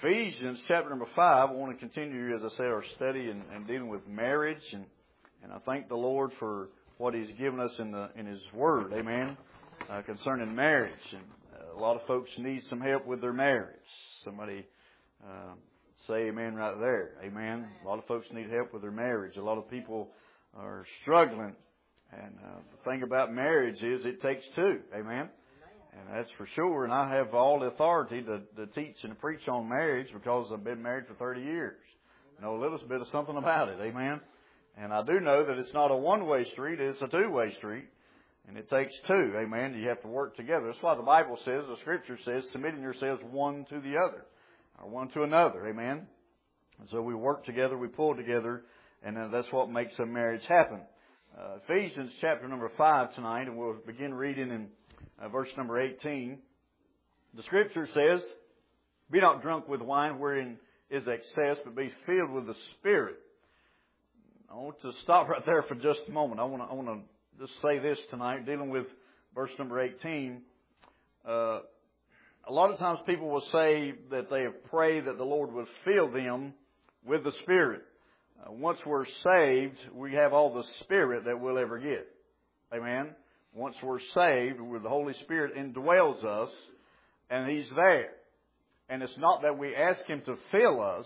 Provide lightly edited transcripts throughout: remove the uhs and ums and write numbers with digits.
Ephesians chapter number 5, I want to continue, as I said, our study and dealing with marriage. And I thank the Lord for what He's given us in His Word, amen, concerning marriage. And a lot of folks need some help with their marriage. Somebody say amen right there, amen. A lot of folks need help with their marriage. A lot of people are struggling. And the thing about marriage is it takes two, amen. And that's for sure. And I have all the authority to teach and preach on marriage because I've been married for 30 years. I know a little bit of something about it. Amen. And I do know that it's not a one-way street. It's a two-way street. And it takes two. Amen. You have to work together. That's why the Bible says, the Scripture says, submitting yourselves one to the other. Or one to another. Amen. And so we work together. We pull together. And that's what makes a marriage happen. Ephesians chapter number 5 tonight. And we'll begin reading in verse number 18, the Scripture says, "Be not drunk with wine wherein is excess, but be filled with the Spirit." I want to stop right there for just a moment. I want to just say this tonight, dealing with verse number 18. A lot of times people will say that they have prayed that the Lord would fill them with the Spirit. Once we're saved, we have all the Spirit that we'll ever get. Amen. Once we're saved, where the Holy Spirit indwells us, and He's there. And it's not that we ask Him to fill us.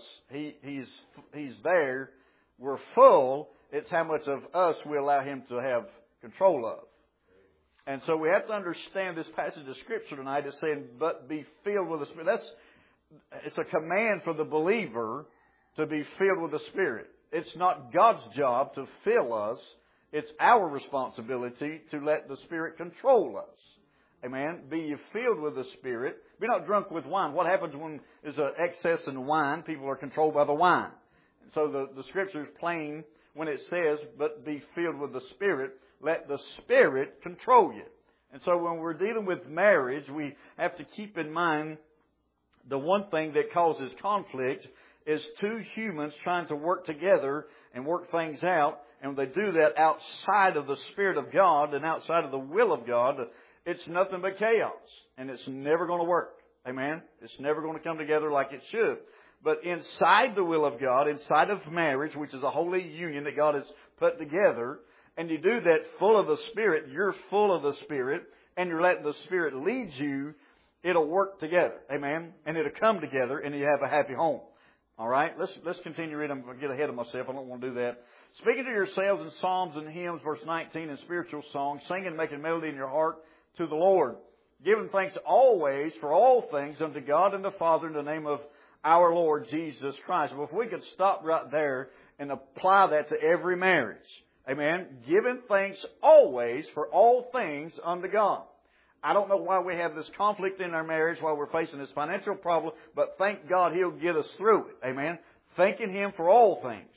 He's there. We're full. It's how much of us we allow Him to have control of. And so we have to understand this passage of Scripture tonight. It's saying, but be filled with the Spirit. It's a command for the believer to be filled with the Spirit. It's not God's job to fill us. It's our responsibility to let the Spirit control us. Amen. Be ye filled with the Spirit. Be not drunk with wine. What happens when there's an excess in wine? People are controlled by the wine. And so the Scripture is plain when it says, but be filled with the Spirit. Let the Spirit control you. And so when we're dealing with marriage, we have to keep in mind the one thing that causes conflict is two humans trying to work together and work things out. And when they do that outside of the Spirit of God and outside of the will of God, it's nothing but chaos. And it's never going to work. Amen? It's never going to come together like it should. But inside the will of God, inside of marriage, which is a holy union that God has put together, and you do that full of the Spirit, you're full of the Spirit, and you're letting the Spirit lead you, it'll work together. Amen? And it'll come together, and you have a happy home. All right? Let's continue reading. I'm going to get ahead of myself. I don't want to do that. Speaking to yourselves in psalms and hymns, verse 19, and spiritual songs, singing and making melody in your heart to the Lord, giving thanks always for all things unto God and the Father in the name of our Lord Jesus Christ. Well, if we could stop right there and apply that to every marriage. Amen. Giving thanks always for all things unto God. I don't know why we have this conflict in our marriage, why we're facing this financial problem, but thank God He'll get us through it. Amen. Thanking Him for all things.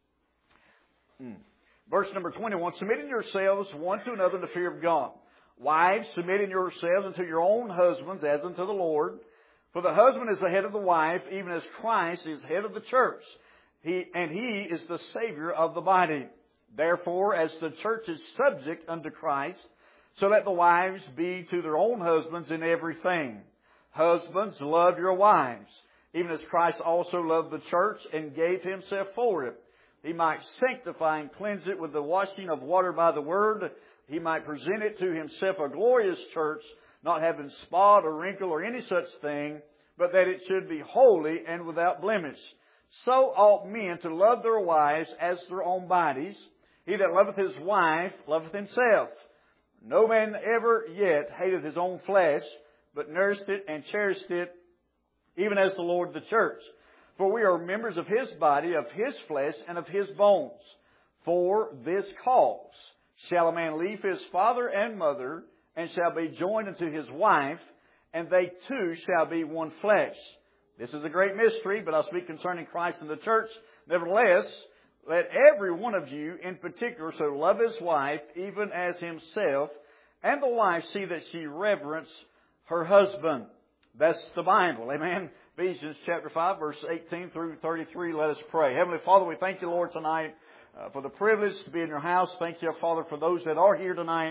Verse number 21, submitting yourselves one to another in the fear of God. Wives, submitting yourselves unto your own husbands as unto the Lord. For the husband is the head of the wife, even as Christ is head of the church. He is the Savior of the body. Therefore, as the church is subject unto Christ, so let the wives be to their own husbands in everything. Husbands, love your wives, even as Christ also loved the church and gave Himself for it. He might sanctify and cleanse it with the washing of water by the Word. He might present it to Himself a glorious church, not having spot or wrinkle or any such thing, but that it should be holy and without blemish. So ought men to love their wives as their own bodies. He that loveth his wife loveth himself. No man ever yet hated his own flesh, but nursed it and cherished it, even as the Lord the church. For we are members of His body, of His flesh, and of His bones. For this cause shall a man leave his father and mother, and shall be joined unto his wife, and they two shall be one flesh. This is a great mystery, but I speak concerning Christ and the church. Nevertheless, let every one of you in particular so love his wife, even as himself, and the wife see that she reverence her husband. That's the Bible. Amen. Ephesians chapter 5, verse 18 through 33. Let us pray. Heavenly Father, we thank You, Lord, tonight for the privilege to be in Your house. Thank You, Father, for those that are here tonight.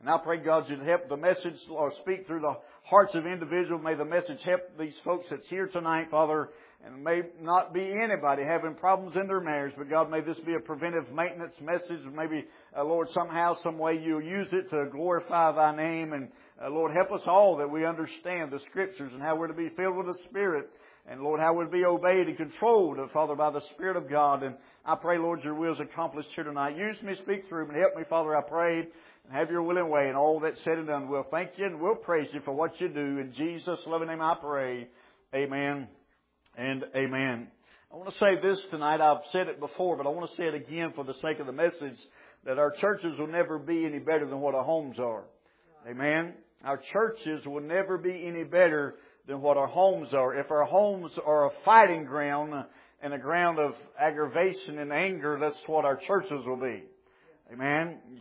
And I pray, God, you'd help the message or speak through the hearts of individuals. May the message help these folks that's here tonight, Father. And may not be anybody having problems in their marriage, but God, may this be a preventive maintenance message. Maybe, Lord, somehow, some way you'll use it to glorify Thy name. And Lord, help us all that we understand the Scriptures and how we're to be filled with the Spirit. And Lord, how we're to be obeyed and controlled, Father, by the Spirit of God. And I pray, Lord, your will is accomplished here tonight. Use me, speak through me, and help me, Father, I pray. And have your will and way. And all that's said and done, we'll thank you and we'll praise you for what you do. In Jesus' loving name I pray. Amen. And amen. I want to say this tonight. I've said it before, but I want to say it again for the sake of the message, that our churches will never be any better than what our homes are. Amen. Our churches will never be any better than what our homes are. If our homes are a fighting ground and a ground of aggravation and anger, that's what our churches will be. Amen. You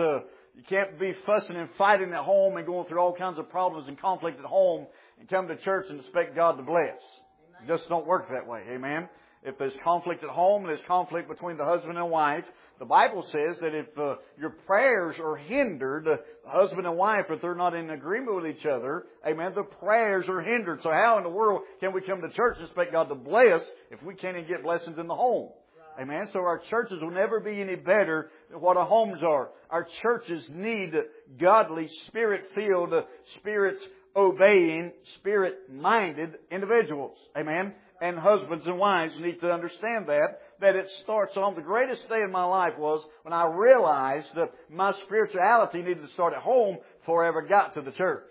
can't be fussing and fighting at home and going through all kinds of problems and conflict at home and come to church and expect God to bless. It just don't work that way. Amen. If there's conflict at home and there's conflict between the husband and wife, the Bible says that if your prayers are hindered, the husband and wife, if they're not in agreement with each other, amen, the prayers are hindered. So how in the world can we come to church and expect God to bless if we can't even get blessings in the home? Amen. So our churches will never be any better than what our homes are. Our churches need godly, Spirit-filled, Spirit-obeying, Spirit-minded individuals. Amen. And husbands and wives need to understand that it starts on the greatest day of my life was when I realized that my spirituality needed to start at home before I ever got to the church.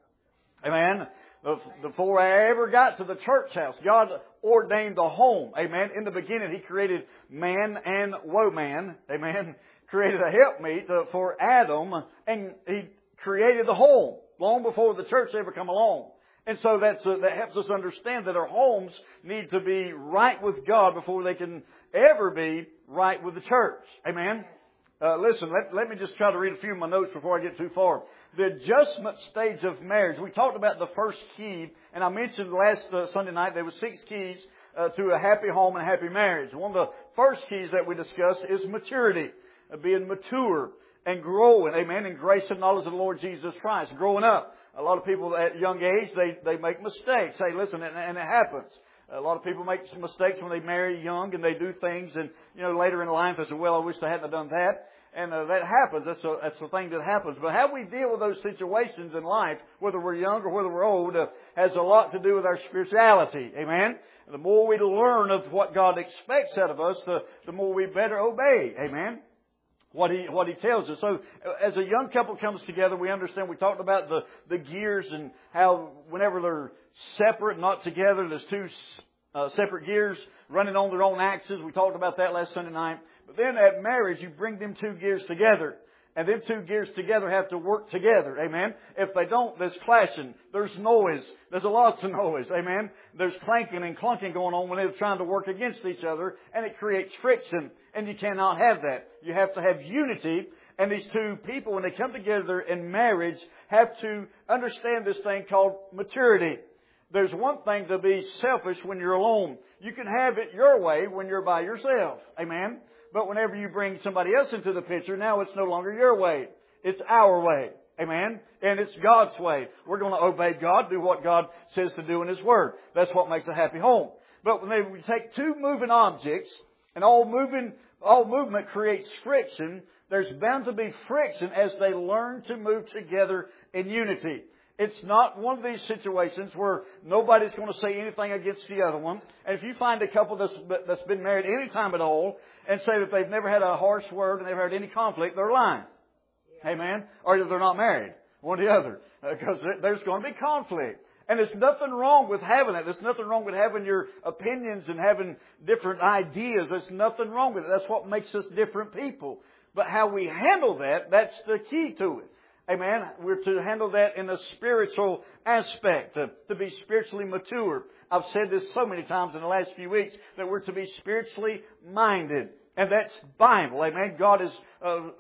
Amen. Before I ever got to the church house, God ordained the home. Amen. In the beginning, He created man and woman. Amen. Created a helpmeet for Adam, and He created the home long before the church ever come along. And so that helps us understand that our homes need to be right with God before they can ever be right with the church. Amen. Listen, let me just try to read a few of my notes before I get too far. The adjustment stage of marriage. We talked about the first key, and I mentioned last Sunday night there were 6 keys to a happy home and a happy marriage. One of the first keys that we discussed is maturity, being mature and growing, amen, in grace and knowledge of the Lord Jesus Christ, growing up. A lot of people at a young age, they make mistakes. Hey, listen, and it happens. A lot of people make some mistakes when they marry young and they do things, and later in life they say, well, I wish I hadn't done that. And that happens. That's the thing that happens. But how we deal with those situations in life, whether we're young or whether we're old, has a lot to do with our spirituality. Amen. And the more we learn of what God expects out of us, the more we better obey. Amen. What He tells us. So as a young couple comes together, we understand, we talked about the gears and how whenever they're separate, not together, there's 2 separate gears running on their own axes. We talked about that last Sunday night. But then at marriage, you bring them 2 gears together. And them 2 gears together have to work together. Amen. If they don't, there's clashing. There's noise. There's lots of noise. Amen. There's clanking and clunking going on when they're trying to work against each other. And it creates friction. And you cannot have that. You have to have unity. And these 2 people, when they come together in marriage, have to understand this thing called maturity. There's one thing to be selfish when you're alone. You can have it your way when you're by yourself. Amen. But whenever you bring somebody else into the picture, now it's no longer your way. It's our way. Amen. And it's God's way. We're going to obey God, do what God says to do in His Word. That's what makes a happy home. But when we take 2 moving objects, and all movement creates friction, there's bound to be friction as they learn to move together in unity. It's not one of these situations where nobody's going to say anything against the other one. And if you find a couple that's been married any time at all and say that they've never had a harsh word and never had any conflict, they're lying. Yeah. Amen? Or that they're not married. One or the other. Because there's going to be conflict. And there's nothing wrong with having it. There's nothing wrong with having your opinions and having different ideas. There's nothing wrong with it. That's what makes us different people. But how we handle that, that's the key to it. Amen. We're to handle that in a spiritual aspect, to be spiritually mature. I've said this so many times in the last few weeks that we're to be spiritually minded. And that's Bible. Amen. God has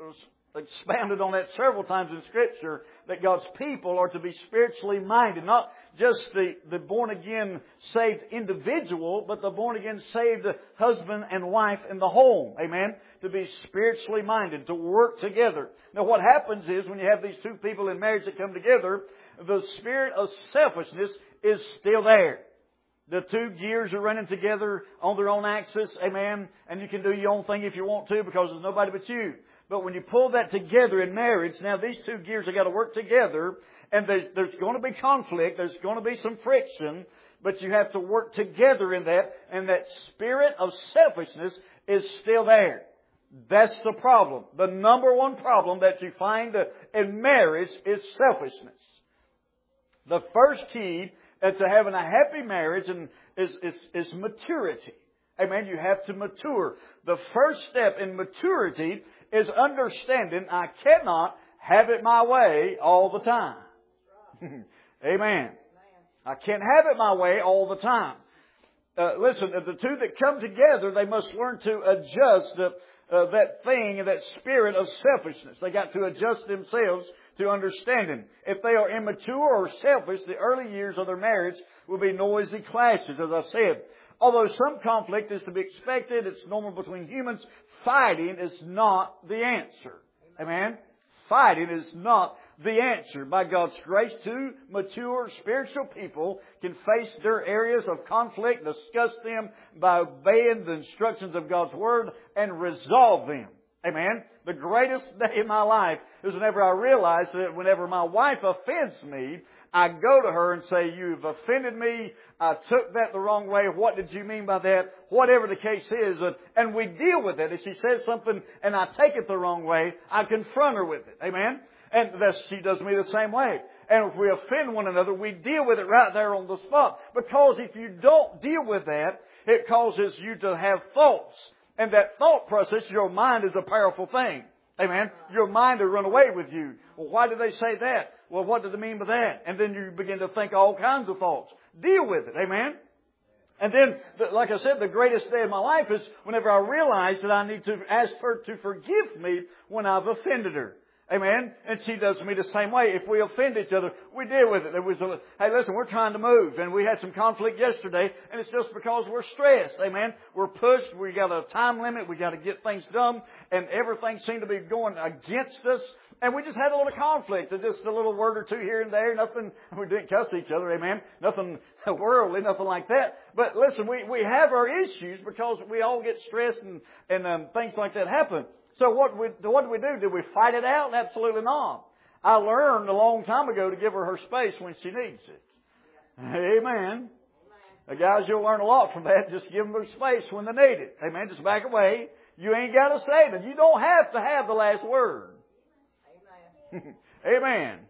expounded on that several times in Scripture, that God's people are to be spiritually minded. Not just the born-again saved individual, but the born-again saved husband and wife in the home. Amen? To be spiritually minded, to work together. Now what happens is, when you have these two people in marriage that come together, the spirit of selfishness is still there. The two gears are running together on their own axis, amen? And you can do your own thing if you want to, because there's nobody but you. But when you pull that together in marriage, now these two gears have got to work together, and there's going to be conflict, there's going to be some friction, but you have to work together in that, and that spirit of selfishness is still there. That's the problem. The number one problem that you find in marriage is selfishness. The first key to having a happy marriage is maturity. Amen. You have to mature. The first step in maturity is understanding I cannot have it my way all the time. Amen. I can't have it my way all the time. Listen, the two that come together, they must learn to adjust that thing, that spirit of selfishness. They got to adjust themselves to understanding. If they are immature or selfish, the early years of their marriage will be noisy clashes, as I said. Although some conflict is to be expected, it's normal between humans, fighting is not the answer. Amen? Fighting is not the answer. By God's grace, two mature spiritual people can face their areas of conflict, discuss them by obeying the instructions of God's Word, and resolve them. Amen? The greatest day in my life is whenever I realize that whenever my wife offends me, I go to her and say, you've offended me. I took that the wrong way. What did you mean by that? Whatever the case is. And we deal with it. If she says something and I take it the wrong way, I confront her with it. Amen? And she does me the same way. And if we offend one another, we deal with it right there on the spot. Because if you don't deal with that, it causes you to have thoughts. And that thought process, your mind is a powerful thing. Amen. Your mind will run away with you. Well, why did they say that? Well, what did they mean by that? And then you begin to think all kinds of thoughts. Deal with it. Amen. And then, like I said, the greatest day of my life is whenever I realize that I need to ask her to forgive me when I've offended her. Amen. And she does me the same way. If we offend each other, we deal with it. Hey, listen, we're trying to move, and we had some conflict yesterday, and it's just because we're stressed. Amen. We're pushed. We got a time limit. We got to get things done, and everything seemed to be going against us. And we just had a little conflict. Just a little word or two here and there. Nothing. We didn't cuss each other. Amen. Nothing worldly. Nothing like that. But listen, we have our issues because we all get stressed and things like that happen. So what did we do? Did we fight it out? Absolutely not. I learned a long time ago to give her space when she needs it. Amen. Guys, you'll learn a lot from that. Just give them their space when they need it. Amen. Just back away. You ain't got to say it. You don't have to have the last word. Amen. Amen.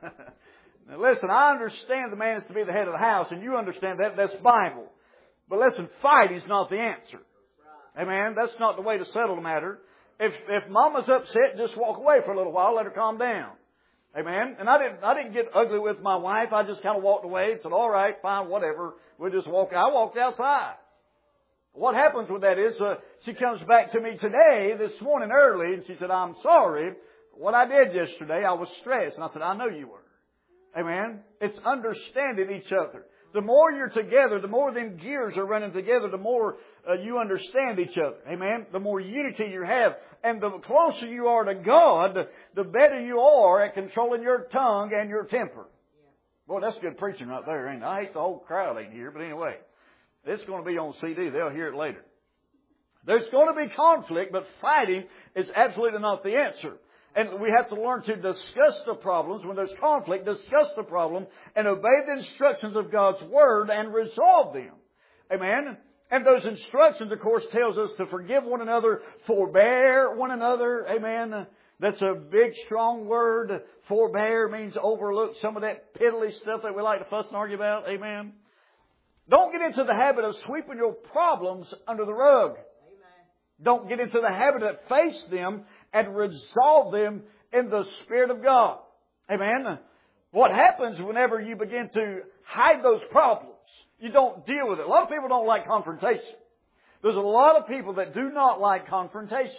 Now listen, I understand the man is to be the head of the house, and you understand that. That's Bible. But listen, fight is not the answer. Amen. That's not the way to settle the matter. If Mama's upset, just walk away for a little while, let her calm down. Amen. And I didn't get ugly with my wife. I just kind of walked away and said, all right, fine, whatever. We'll just walk. I walked outside. What happens with that is she comes back to me today, this morning early, and she said, I'm sorry. What I did yesterday, I was stressed. And I said, I know you were. Amen. It's understanding each other. The more you're together, the more them gears are running together, the more you understand each other. Amen? The more unity you have. And the closer you are to God, the better you are at controlling your tongue and your temper. Boy, that's good preaching right there, ain't it? I hate the whole crowd ain't here, but anyway. It's going to be on CD. They'll hear it later. There's going to be conflict, but fighting is absolutely not the answer. And we have to learn to discuss the problems. When there's conflict, discuss the problem and obey the instructions of God's Word and resolve them. Amen? And those instructions, of course, tells us to forgive one another, forbear one another. Amen? That's a big, strong word. Forbear means overlook some of that piddly stuff that we like to fuss and argue about. Amen? Don't get into the habit of sweeping your problems under the rug. Don't get into the habit of face them and resolve them in the Spirit of God. Amen. What happens whenever you begin to hide those problems? You don't deal with it. A lot of people don't like confrontation. There's a lot of people that do not like confrontation.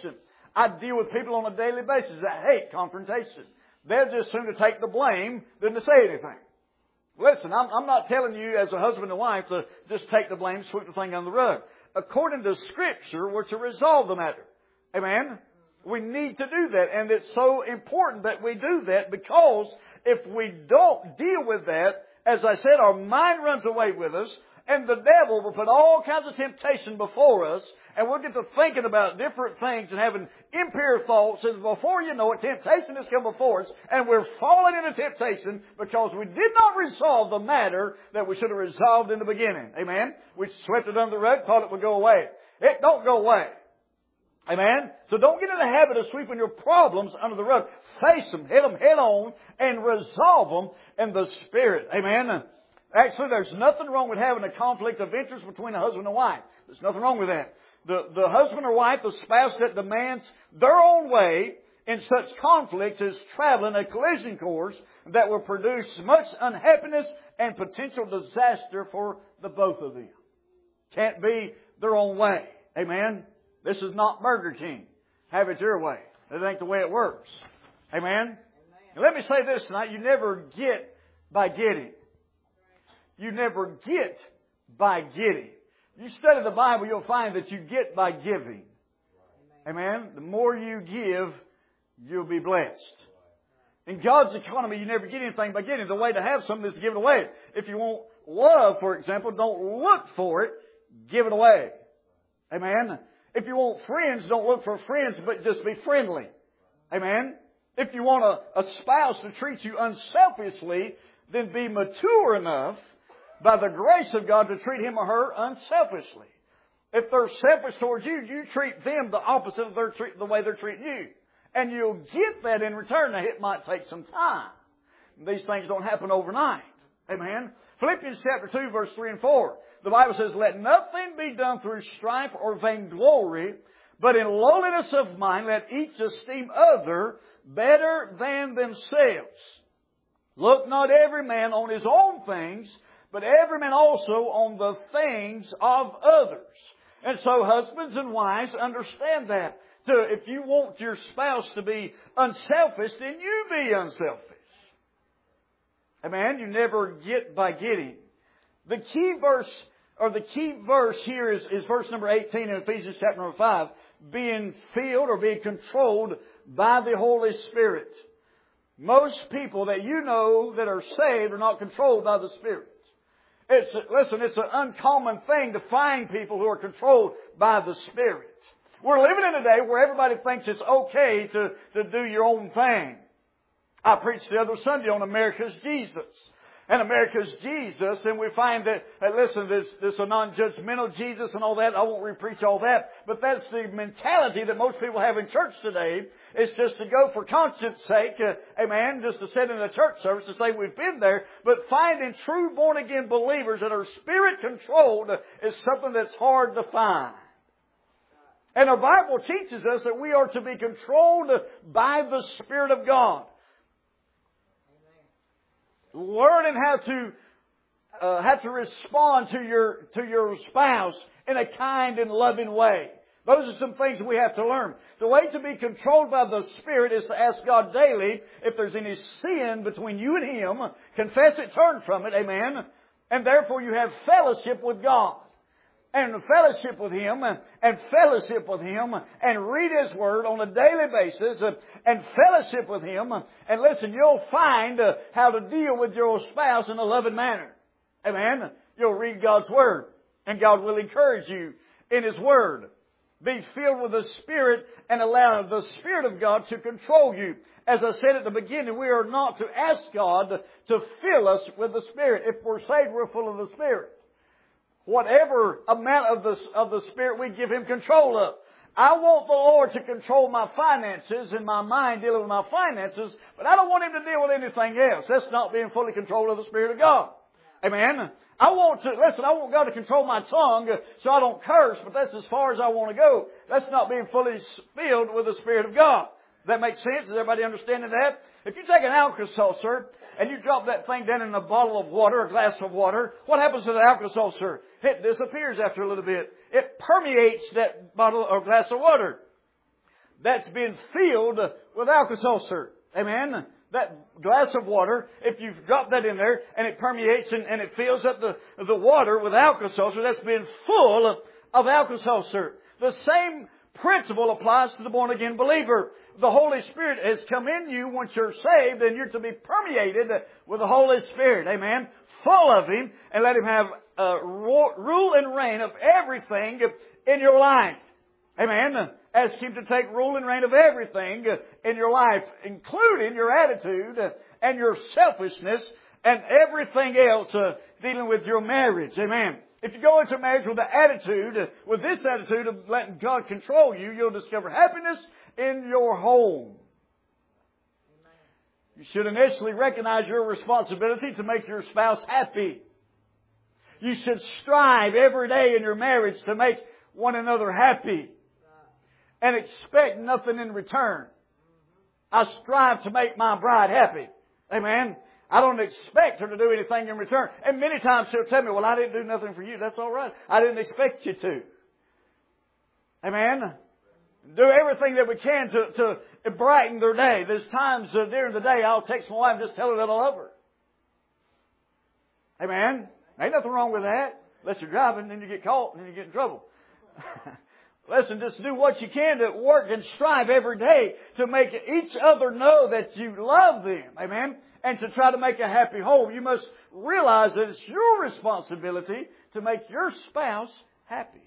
I deal with people on a daily basis that hate confrontation. They're just sooner take the blame than to say anything. Listen, I'm not telling you as a husband and wife to just take the blame, sweep the thing under the rug. According to Scripture, we're to resolve the matter. Amen? We need to do that. And it's so important that we do that, because if we don't deal with that, as I said, our mind runs away with us, and the devil will put all kinds of temptation before us, and we'll get to thinking about different things and having impure thoughts, and before you know it, temptation has come before us, and we're falling into temptation because we did not resolve the matter that we should have resolved in the beginning. Amen? We swept it under the rug, thought it would go away. It don't go away. Amen? So don't get in the habit of sweeping your problems under the rug. Face them, hit them head on, and resolve them in the Spirit. Amen? Actually, there's nothing wrong with having a conflict of interest between a husband and wife. There's nothing wrong with that. The husband or wife, the spouse that demands their own way in such conflicts is traveling a collision course that will produce much unhappiness and potential disaster for the both of them. Can't be their own way. Amen? This is not Burger King. Have it your way. That ain't the way it works. Amen? And let me say this tonight. You never get by getting. You never get by getting. You study the Bible, you'll find that you get by giving. Amen? The more you give, you'll be blessed. In God's economy, you never get anything by getting. The way to have something is to give it away. If you want love, for example, don't look for it. Give it away. Amen? If you want friends, don't look for friends, but just be friendly. Amen? If you want a spouse to treat you unselfishly, then be mature enough by the grace of God to treat him or her unselfishly. If they're selfish towards you, you treat them the opposite of the way they're treating you. And you'll get that in return. Now, it might take some time. These things don't happen overnight. Amen? Philippians chapter 2, verse 3 and 4. The Bible says, let nothing be done through strife or vainglory, but in lowliness of mind let each esteem other better than themselves. Look not every man on his own things, but every man also on the things of others. And so husbands and wives understand that. So if you want your spouse to be unselfish, then you be unselfish. Amen? You never get by getting. The key verse here is verse number 18 in Ephesians chapter number 5. Being filled or being controlled by the Holy Spirit. Most people that you know that are saved are not controlled by the Spirit. It's an uncommon thing to find people who are controlled by the Spirit. We're living in a day where everybody thinks it's okay to do your own thing. I preached the other Sunday on America's Jesus. And America's Jesus, and we find that, listen, there's a non-judgmental Jesus and all that. I won't repreach all that. But that's the mentality that most people have in church today. It's just to go for conscience sake, amen, just to sit in a church service to say we've been there. But finding true born-again believers that are Spirit-controlled is something that's hard to find. And our Bible teaches us that we are to be controlled by the Spirit of God. Learning how to respond to your spouse in a kind and loving way. Those are some things that we have to learn. The way to be controlled by the Spirit is to ask God daily if there's any sin between you and Him. Confess it, turn from it, amen. And therefore you have fellowship with God. And fellowship with Him, and fellowship with Him, and read His Word on a daily basis, and fellowship with Him. And listen, you'll find how to deal with your spouse in a loving manner. Amen? You'll read God's Word, and God will encourage you in His Word. Be filled with the Spirit and allow the Spirit of God to control you. As I said at the beginning, we are not to ask God to fill us with the Spirit. If we're saved, we're full of the Spirit. Whatever amount of the Spirit we give Him control of. I want the Lord to control my finances and my mind dealing with my finances, but I don't want Him to deal with anything else. That's not being fully controlled of the Spirit of God. Amen? I want God to control my tongue so I don't curse, but that's as far as I want to go. That's not being fully filled with the Spirit of God. Does that make sense? Is everybody understanding that? If you take an Alka-Seltzer and you drop that thing down in a bottle of water, a glass of water, what happens to the Alka-Seltzer? It disappears after a little bit. It permeates that bottle or glass of water. that's been filled with Alka-Seltzer. Amen? That glass of water, if you've dropped that in there and it permeates and it fills up the water with Alka-Seltzer, that's been full of Alka-Seltzer. The same principle applies to the born-again believer. The Holy Spirit has come in you once you're saved, and you're to be permeated with the Holy Spirit. Amen? Full of Him, and let Him have rule and reign of everything in your life. Amen? Ask Him to take rule and reign of everything in your life, including your attitude and your selfishness and everything else dealing with your marriage. Amen? If you go into marriage with this attitude of letting God control you, you'll discover happiness in your home. You should initially recognize your responsibility to make your spouse happy. You should strive every day in your marriage to make one another happy and expect nothing in return. I strive to make my bride happy. Amen. I don't expect her to do anything in return. And many times she'll tell me, well, I didn't do nothing for you. That's all right. I didn't expect you to. Amen. Do everything that we can to brighten their day. There's times during the day I'll text my wife and just tell her that I love her. Amen. Ain't nothing wrong with that. Unless you're driving, then you get caught and then you get in trouble. Listen, just do what you can to work and strive every day to make each other know that you love them. Amen. And to try to make a happy home. You must realize that it's your responsibility to make your spouse happy.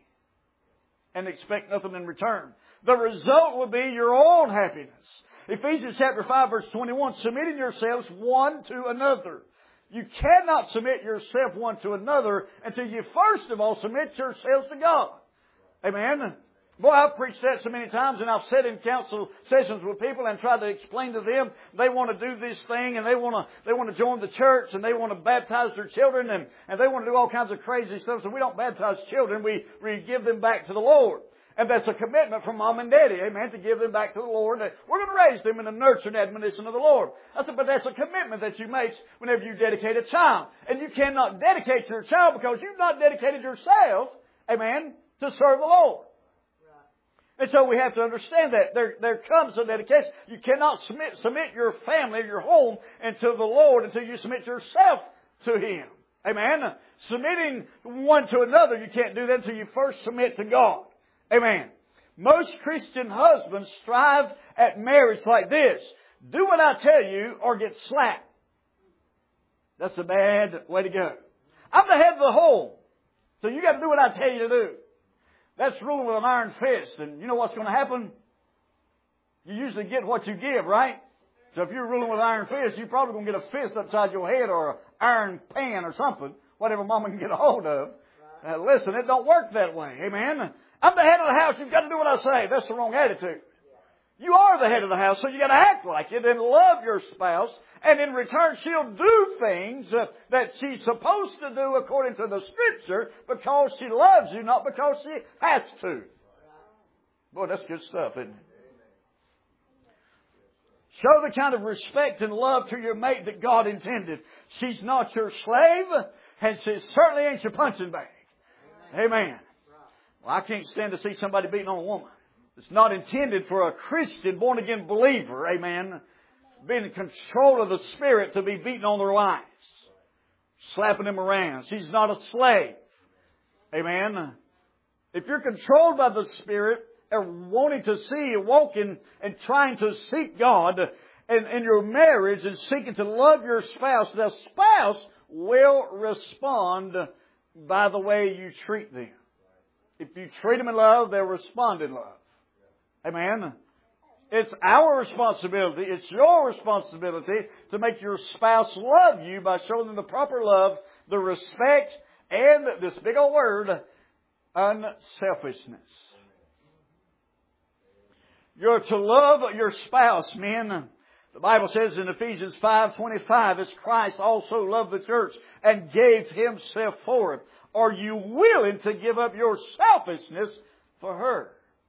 And expect nothing in return. The result will be your own happiness. Ephesians chapter 5 verse 21, submitting yourselves one to another. You cannot submit yourself one to another until you first of all submit yourselves to God. Amen. Boy, I've preached that so many times, and I've sat in council sessions with people and tried to explain to them they want to do this thing, and they want to join the church, and they want to baptize their children, and they want to do all kinds of crazy stuff. So we don't baptize children; we give them back to the Lord, and that's a commitment from mom and daddy, amen, to give them back to the Lord. We're going to raise them in the nurture and admonition of the Lord. I said, but that's a commitment that you make whenever you dedicate a child, and you cannot dedicate your child because you've not dedicated yourself, amen, to serve the Lord. And so we have to understand that. There comes a dedication. You cannot submit your family, your home, into the Lord until you submit yourself to Him. Amen? Submitting one to another, you can't do that until you first submit to God. Amen? Most Christian husbands strive at marriage like this. Do what I tell you or get slapped. That's a bad way to go. I'm the head of the home. So you got to do what I tell you to do. That's ruling with an iron fist. And you know what's going to happen? You usually get what you give, right? So if you're ruling with an iron fist, you're probably going to get a fist upside your head or an iron pan or something. Whatever mama can get a hold of. Listen, it don't work that way. Amen? I'm the head of the house. You've got to do what I say. That's the wrong attitude. You are the head of the house, so you got to act like it and love your spouse. And in return, she'll do things that she's supposed to do according to the Scripture because she loves you, not because she has to. Boy, that's good stuff, isn't it? Show the kind of respect and love to your mate that God intended. She's not your slave, and she certainly ain't your punching bag. Amen. Well, I can't stand to see somebody beating on a woman. It's not intended for a Christian, born-again believer, amen, being in control of the Spirit to be beating on their wives, slapping them around. She's not a slave. Amen. If you're controlled by the Spirit and wanting to see, walking and trying to seek God in your marriage and seeking to love your spouse, the spouse will respond by the way you treat them. If you treat them in love, they'll respond in love. Amen. It's our responsibility, it's your responsibility to make your spouse love you by showing them the proper love, the respect, and this big old word, unselfishness. You're to love your spouse, men. The Bible says in Ephesians 5:25, as Christ also loved the church and gave Himself for it. Are you willing to give up your selfishness for her?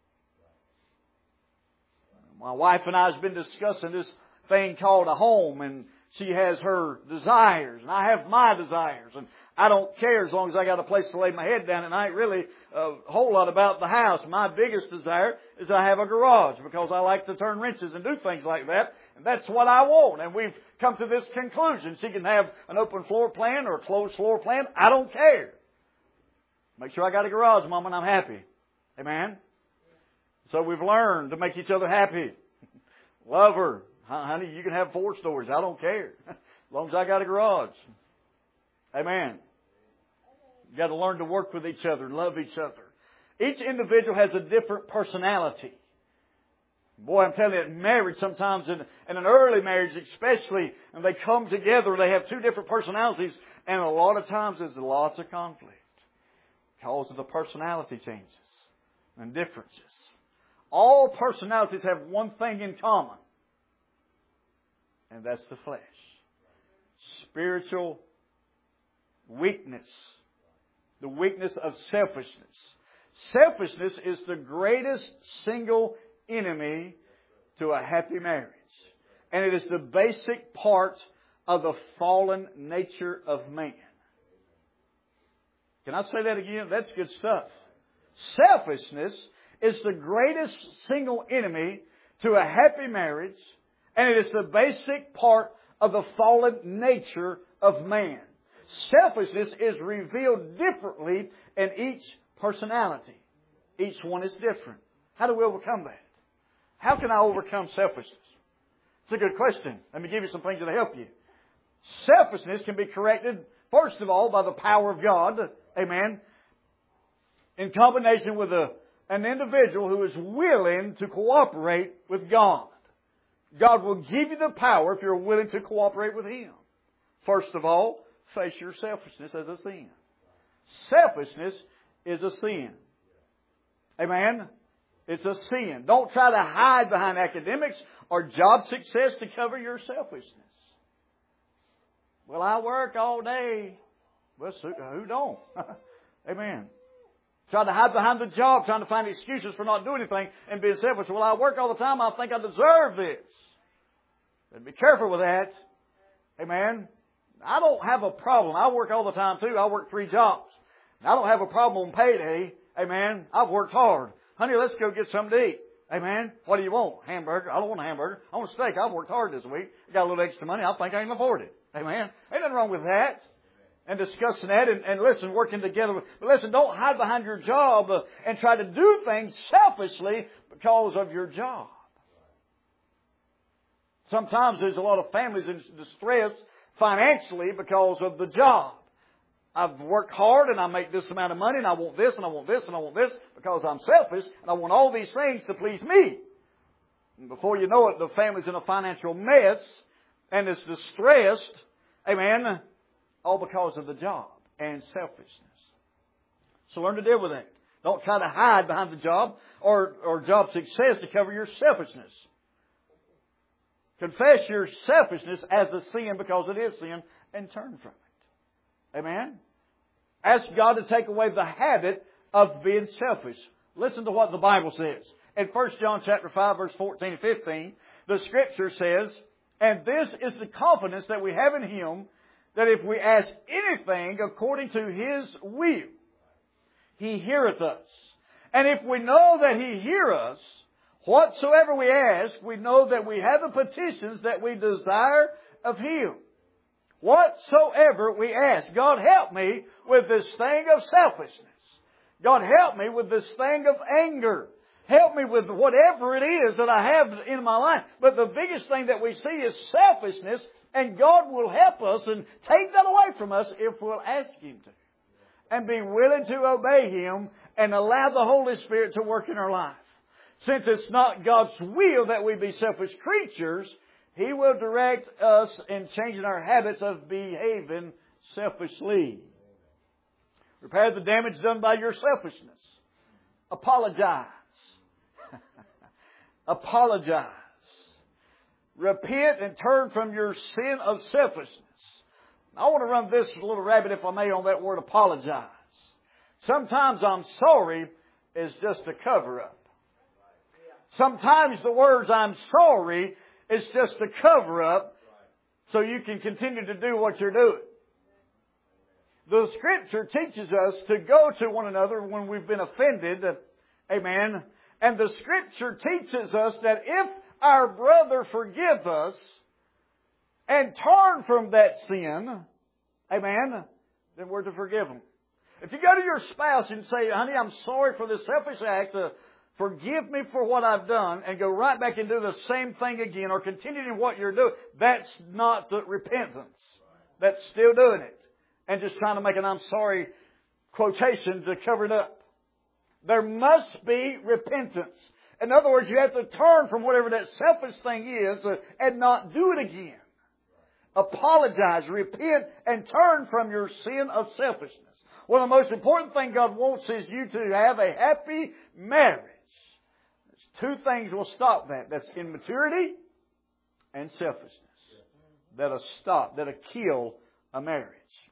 My wife and I have been discussing this thing called a home, and she has her desires, and I have my desires. And I don't care as long as I got a place to lay my head down, and I ain't really a whole lot about the house. My biggest desire is I have a garage because I like to turn wrenches and do things like that. And that's what I want. And we've come to this conclusion. She can have an open floor plan or a closed floor plan. I don't care. Make sure I got a garage, Mama, and I'm happy. Amen? So we've learned to make each other happy. Love her. Honey, you can have 4 stories. I don't care. As long as I got a garage. Amen. You've got to learn to work with each other and love each other. Each individual has a different personality. Boy, I'm telling you, marriage sometimes, in an early marriage especially, and they come together, they have 2 different personalities, and a lot of times there's lots of conflict because of the personality changes and differences. All personalities have one thing in common, and that's the flesh. Spiritual weakness. The weakness of selfishness. Selfishness is the greatest single enemy to a happy marriage. And it is the basic part of the fallen nature of man. Can I say that again? That's good stuff. Selfishness is the greatest single enemy to a happy marriage, and it is the basic part of the fallen nature of man. Selfishness is revealed differently in each personality. Each one is different. How do we overcome that? How can I overcome selfishness? It's a good question. Let me give you some things that will help you. Selfishness can be corrected, first of all, by the power of God. Amen. In combination with an individual who is willing to cooperate with God. God will give you the power if you're willing to cooperate with Him. First of all, face your selfishness as a sin. Selfishness is a sin. Amen? It's a sin. Don't try to hide behind academics or job success to cover your selfishness. Well, I work all day. Well, who don't? Amen. Try to hide behind the job, trying to find excuses for not doing anything and being selfish. Well, I work all the time. I think I deserve this. And be careful with that. Amen. I don't have a problem. I work all the time too. I work 3 jobs. And I don't have a problem on payday. Amen. I've worked hard. Honey, let's go get something to eat. Amen. What do you want? Hamburger? I don't want a hamburger. I want a steak. I've worked hard this week. Got a little extra money. I think I can afford it. Amen. Ain't nothing wrong with that. And discussing that and listen, working together. But listen, don't hide behind your job and try to do things selfishly because of your job. Sometimes there's a lot of families in distress financially because of the job. I've worked hard and I make this amount of money and I want this and I want this and I want this because I'm selfish and I want all these things to please me. And before you know it, the family's in a financial mess and is distressed. Amen. All because of the job and selfishness. So learn to deal with that. Don't try to hide behind the job or job success to cover your selfishness. Confess your selfishness as a sin because it is sin and turn from it. Amen? Ask God to take away the habit of being selfish. Listen to what the Bible says. In 1 John chapter 5, verse 14 and 15, the Scripture says, "And this is the confidence that we have in Him, that if we ask anything according to His will, He heareth us. And if we know that He hear us, whatsoever we ask, we know that we have the petitions that we desire of Him." Whatsoever we ask. God, help me with this thing of selfishness. God, help me with this thing of anger. Help me with whatever it is that I have in my life. But the biggest thing that we see is selfishness, and God will help us and take that away from us if we'll ask Him to. And be willing to obey Him and allow the Holy Spirit to work in our life. Since it's not God's will that we be selfish creatures, He will direct us in changing our habits of behaving selfishly. Repair the damage done by your selfishness. Apologize. Apologize. Repent and turn from your sin of selfishness. I want to run this little rabbit, if I may, on that word apologize. Sometimes I'm sorry is just a cover-up. Sometimes the words I'm sorry is just a cover-up so you can continue to do what you're doing. The Scripture teaches us to go to one another when we've been offended. Amen. And the Scripture teaches us that if our brother forgive us and turn from that sin, amen, then we're to forgive them. If you go to your spouse and say, honey, I'm sorry for this selfish act, forgive me for what I've done, and go right back and do the same thing again, or continue in what you're doing, that's not the repentance. That's still doing it. And just trying to make an I'm sorry quotation to cover it up. There must be repentance. In other words, you have to turn from whatever that selfish thing is and not do it again. Apologize, repent, and turn from your sin of selfishness. One of the most important things God wants is you to have a happy marriage. There's two things will stop that. That's immaturity and selfishness. That'll stop, that'll kill a marriage.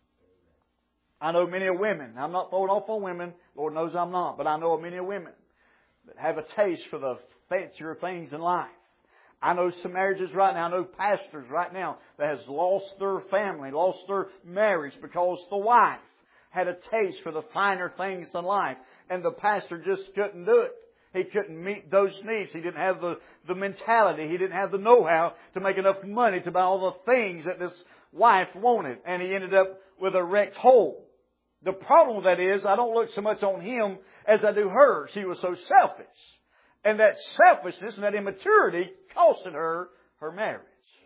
I know many women. I'm not throwing off on women. Lord knows I'm not. But I know many women that have a taste for the fancier things in life. I know some marriages right now. I know pastors right now that has lost their family, lost their marriage because the wife had a taste for the finer things in life. And the pastor just couldn't do it. He couldn't meet those needs. He didn't have the mentality. He didn't have the know-how to make enough money to buy all the things that this wife wanted. And he ended up with a wrecked home. The problem with that is I don't look so much on him as I do her. She was so selfish. And that selfishness and that immaturity costed her her marriage.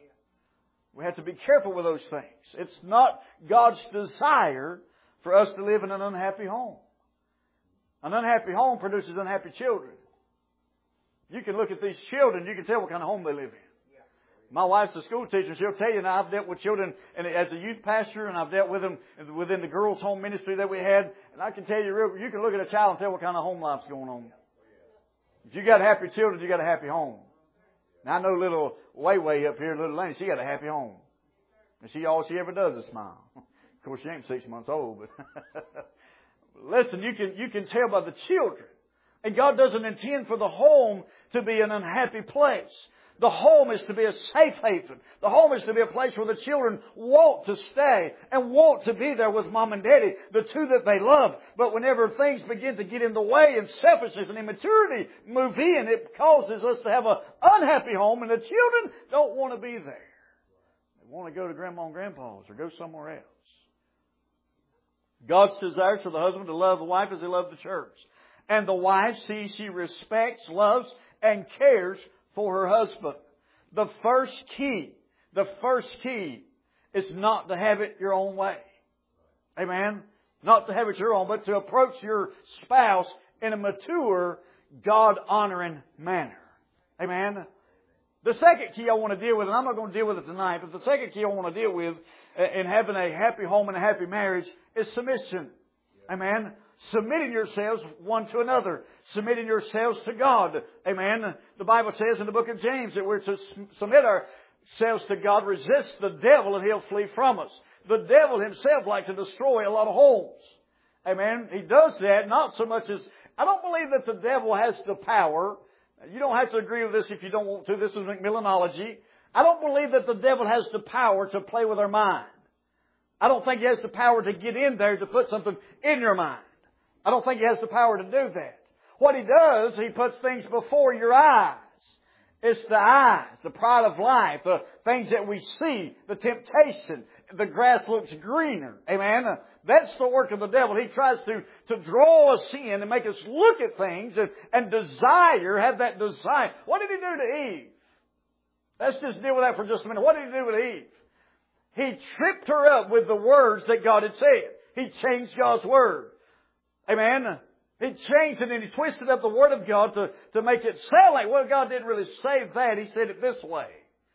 We have to be careful with those things. It's not God's desire for us to live in an unhappy home. An unhappy home produces unhappy children. You can look at these children, you can tell what kind of home they live in. My wife's a school teacher. She'll tell you, and I've dealt with children and as a youth pastor, and I've dealt with them within the girls' home ministry that we had. And I can tell you, you can look at a child and tell what kind of home life's going on. If you got happy children, you got a happy home. Now I know little way up here, little Lane, she got a happy home. And all she ever does is smile. Of course, she ain't 6 months old, but listen, you can tell by the children. And God doesn't intend for the home to be an unhappy place. The home is to be a safe haven. The home is to be a place where the children want to stay and want to be there with mom and daddy, the two that they love. But whenever things begin to get in the way and selfishness and immaturity move in, it causes us to have an unhappy home, and the children don't want to be there. They want to go to grandma and grandpa's or go somewhere else. God's desire is for the husband to love the wife as he loved the church. And the wife sees she respects, loves, and cares for her husband. The first key is not to have it your own way. Amen? Not to have it your own, but to approach your spouse in a mature, God-honoring manner. Amen? The second key I want to deal with, and I'm not going to deal with it tonight, but the second key I want to deal with in having a happy home and a happy marriage is submission. Amen? Submitting yourselves one to another. Submitting yourselves to God. Amen. The Bible says in the book of James that we're to submit ourselves to God, resist the devil, and he'll flee from us. The devil himself likes to destroy a lot of homes. Amen. He does that not so much as... I don't believe that the devil has the power. You don't have to agree with this if you don't want to. This is McMillanology. I don't believe that the devil has the power to play with our mind. I don't think he has the power to get in there to put something in your mind. I don't think he has the power to do that. What he does, he puts things before your eyes. It's the eyes, the pride of life, the things that we see, the temptation. The grass looks greener. Amen? That's the work of the devil. He tries to draw us in and make us look at things and desire, have that desire. What did he do to Eve? Let's just deal with that for just a minute. What did he do with Eve? He tripped her up with the words that God had said. He changed God's Word. Amen. He changed it and he twisted up the Word of God to make it sound like, well, God didn't really say that. He said it this way.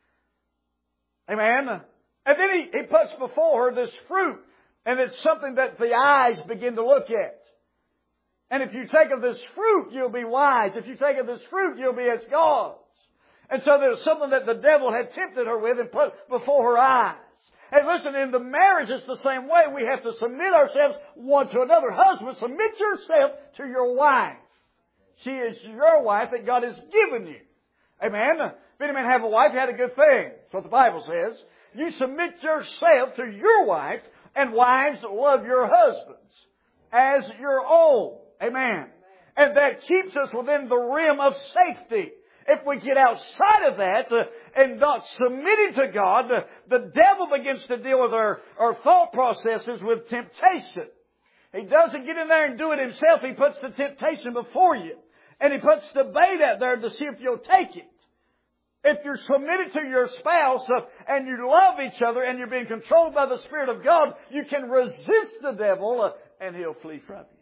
Amen. And then he puts before her this fruit. And it's something that the eyes begin to look at. And if you take of this fruit, you'll be wise. If you take of this fruit, you'll be as gods. And so there's something that the devil had tempted her with and put before her eyes. And listen, in the marriage, it's the same way. We have to submit ourselves one to another. Husband, submit yourself to your wife. She is your wife that God has given you. Amen. If any man have a wife, he had a good thing. That's what the Bible says. You submit yourself to your wife And wives, love your husbands as your own. Amen. And that keeps us within the rim of safety. If we get outside of that and not submitting to God, the devil begins to deal with our thought processes with temptation. He doesn't get in there and do it himself. He puts the temptation before you. And he puts the bait out there to see if you'll take it. If you're submitted to your spouse and you love each other and you're being controlled by the Spirit of God, you can resist the devil and he'll flee from you.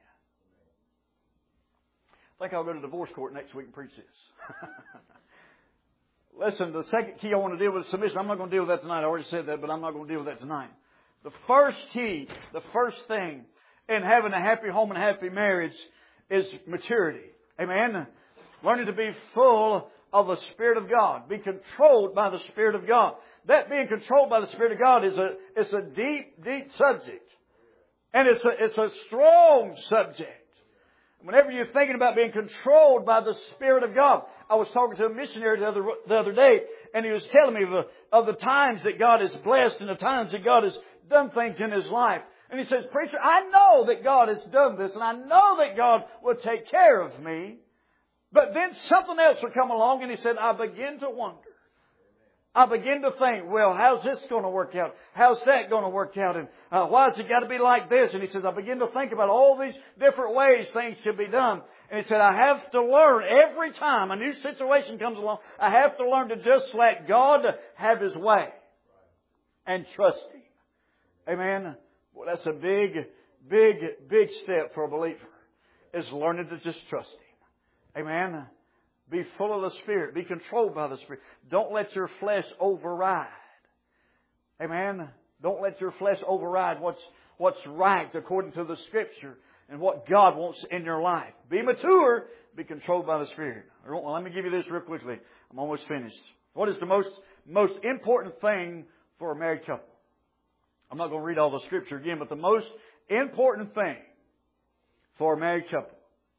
I think I'll go to divorce court next week and preach this. Listen, the second key I want to deal with is submission. I'm not going to deal with that tonight. I already said that, but I'm not going to deal with that tonight. The first key, the first thing in having a happy home and a happy marriage is maturity. Amen? Learning to be full of the Spirit of God. Be controlled by the Spirit of God. That being controlled by the Spirit of God is a deep, deep subject. And it's a strong subject. Whenever you're thinking about being controlled by the Spirit of God. I was talking to a missionary the other day, and he was telling me of the times that God has blessed and the times that God has done things in his life. And he says, "Preacher, I know that God has done this, and I know that God will take care of me. But then something else will come along," and he said, "I begin to wonder. I begin to think, well, how's this going to work out? How's that going to work out? And why's it got to be like this?" And he says, "I begin to think about all these different ways things can be done." And he said, "I have to learn every time a new situation comes along, I have to learn to just let God have His way and trust Him." Amen. Well, that's a big, big, big step for a believer, is learning to just trust Him. Amen. Be full of the Spirit. Be controlled by the Spirit. Don't let your flesh override. Amen. Don't let your flesh override what's right according to the Scripture and what God wants in your life. Be mature. Be controlled by the Spirit. Well, let me give you this real quickly. I'm almost finished. What is the most important thing for a married couple? I'm not going to read all the Scripture again, but the most important thing for a married couple.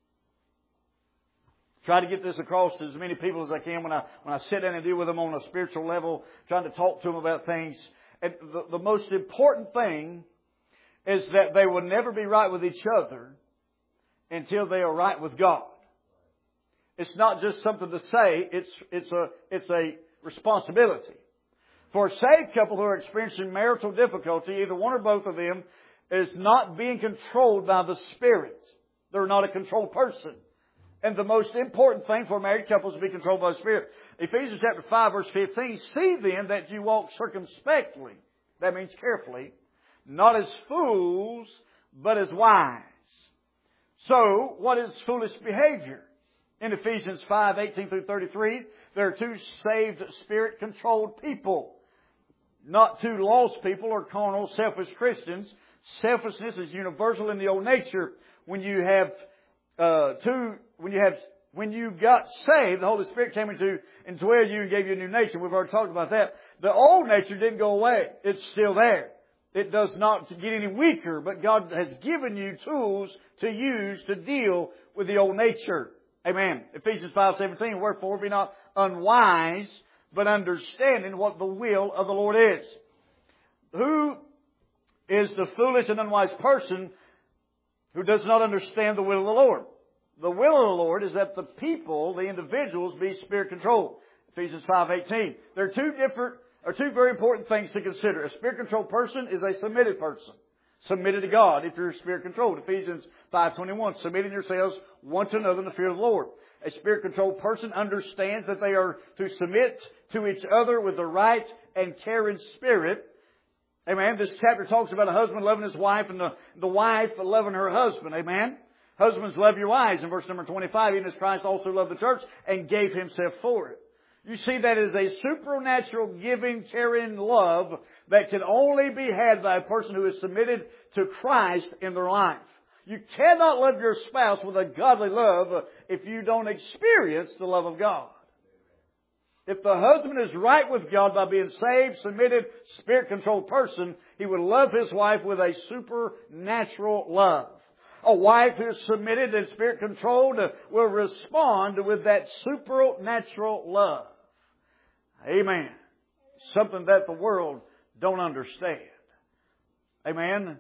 Try to get this across to as many people as I can when I sit down and deal with them on a spiritual level, trying to talk to them about things. And the most important thing is that they will never be right with each other until they are right with God. It's not just something to say, it's a responsibility. For a saved couple who are experiencing marital difficulty, either one or both of them is not being controlled by the Spirit. They're not a controlled person. And the most important thing for a married couple is to be controlled by the Spirit. Ephesians chapter 5 verse 15, "See then that you walk circumspectly," that means carefully, "not as fools, but as wise." So, what is foolish behavior? In Ephesians 5, 18 through 33, there are two saved, Spirit-controlled people. Not two lost people or carnal, selfish Christians. Selfishness is universal in the old nature. When you got saved, the Holy Spirit came into and dwelled you and gave you a new nature. We've already talked about that. The old nature didn't go away. It's still there. It does not get any weaker, but God has given you tools to use to deal with the old nature. Amen. Ephesians 5:17, "Wherefore be not unwise, but understanding what the will of the Lord is." Who is the foolish and unwise person who does not understand the will of the Lord? The will of the Lord is that the people, the individuals, be Spirit controlled. Ephesians 5:18. There are two very important things to consider. A Spirit controlled person is a submitted person. Submitted to God if you're Spirit controlled. Ephesians 5:21. "Submitting yourselves one to another in the fear of the Lord." A Spirit controlled person understands that they are to submit to each other with the right and caring spirit. Amen. This chapter talks about a husband loving his wife and the wife loving her husband. Amen. Husbands, love your wives. In verse number 25, "Even as Christ also loved the church and gave Himself for it." You see, that is a supernatural giving, caring love that can only be had by a person who is submitted to Christ in their life. You cannot love your spouse with a godly love if you don't experience the love of God. If the husband is right with God by being saved, submitted, Spirit-controlled person, he would love his wife with a supernatural love. A wife who is submitted and Spirit-controlled will respond with that supernatural love. Amen. Something that the world don't understand. Amen.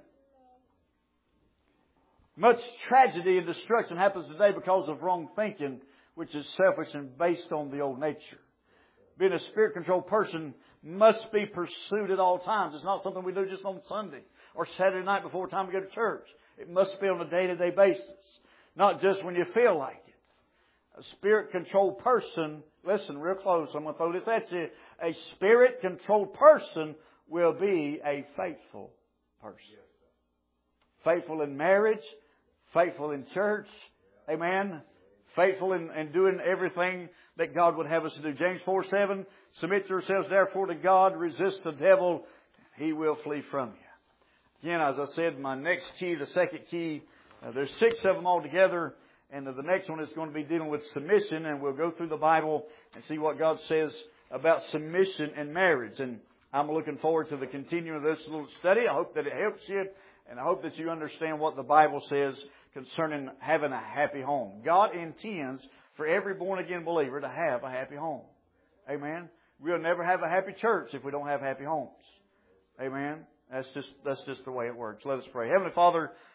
Much tragedy and destruction happens today because of wrong thinking, which is selfish and based on the old nature. Being a Spirit-controlled person must be pursued at all times. It's not something we do just on Sunday or Saturday night before time to go to church. It must be on a day-to-day basis, not just when you feel like it. A Spirit-controlled person, listen real close, I'm going to throw this at you. A Spirit-controlled person will be a faithful person. Faithful in marriage, faithful in church, amen. Faithful in doing everything that God would have us to do. James 4:7, submit yourselves therefore to God, resist the devil, he will flee from you. Again, as I said, my next key, the second key, there's 6 of them altogether, and the next one is going to be dealing with submission, and we'll go through the Bible and see what God says about submission in marriage. And I'm looking forward to the continuing of this little study. I hope that it helps you, and I hope that you understand what the Bible says concerning having a happy home. God intends for every born-again believer to have a happy home. Amen. We'll never have a happy church if we don't have happy homes. Amen. That's just the way it works. Let us pray. Heavenly Father,